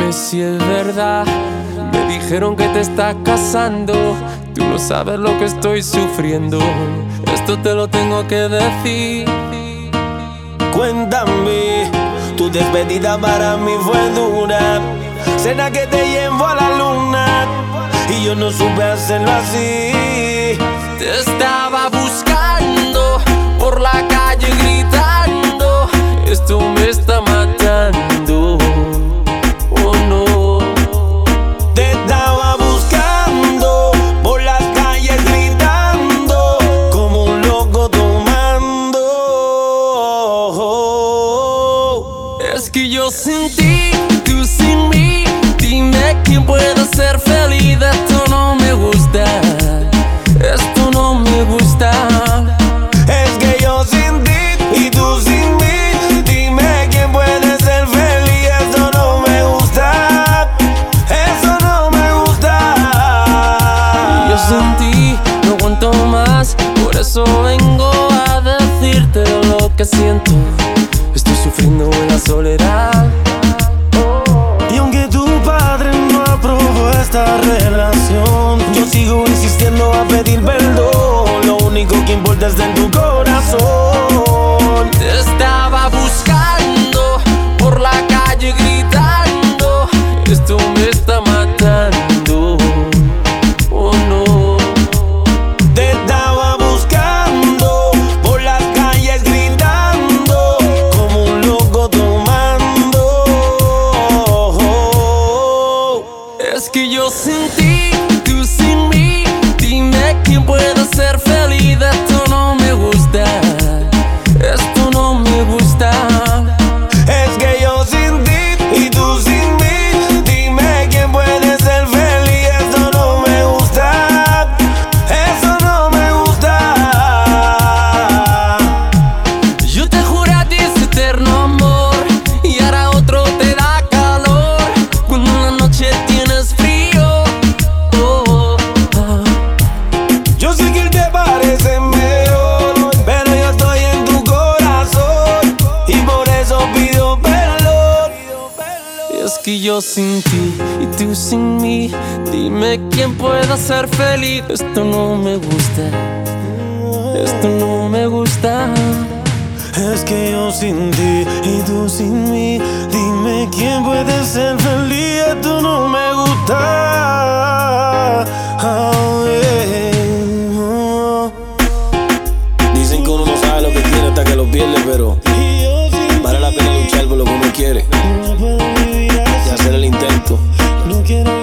Dime si es verdad. Me dijeron que te estás casando. Tú no sabes lo que estoy sufriendo. Esto te lo tengo que decir. Cuéntame, tu despedida para mí fue dura. Cena que te llevo a la luna y yo no supe hacerlo así. Te estaba buscando por la calle gritando. Esto me está matando. Oh no. Te estaba buscando por las calles gritando como un loco tomando. Es que yo sin ti, tú sin mí. Dime quién puede ser feliz. Esto no me gusta. Esto no me gusta. Es que yo sin ti y tú sin mí. Dime quién puede ser feliz. Eso no me gusta. Eso no me gusta. Yo sin ti no aguanto más. Por eso vengo a decirte lo que siento. Estoy sufriendo en la soledad. Y aunque tu padre no aprobó esta relación, yo sigo insistiendo a pedir perdón. Lo único que importa es en tu corazón. Te estaba buscando por la calle gritando. Esto me está matando. Oh no. Te estaba buscando por las calles gritando como un loco tomando. Es que yo sin ti, tú sin mí. Dime quién puede ser feliz. Esto no me gusta. Esto no me gusta. Es que yo sin ti y tú sin mí. Dime quién puede ser feliz. Eso no me gusta. Eso no me gusta. Yo te juré a ti ese eterno amor y ahora otro te da calor cuando en la noche tienes frío. Oh, oh. Yo sé que él te parece mejor, pero yo estoy en tu corazón y por eso pido perdón. Es que yo sin ti y tú sin mí. Dime quién pueda ser feliz. Esto no me gusta. Esto no me gusta. Es que yo sin ti y tú sin mí. Dime quién puede ser feliz. Esto no me gusta. Oh, yeah. Dicen que uno no sabe lo que tiene hasta que lo pierde, pero vale la pena luchar por lo que uno quiere y hacer el intento.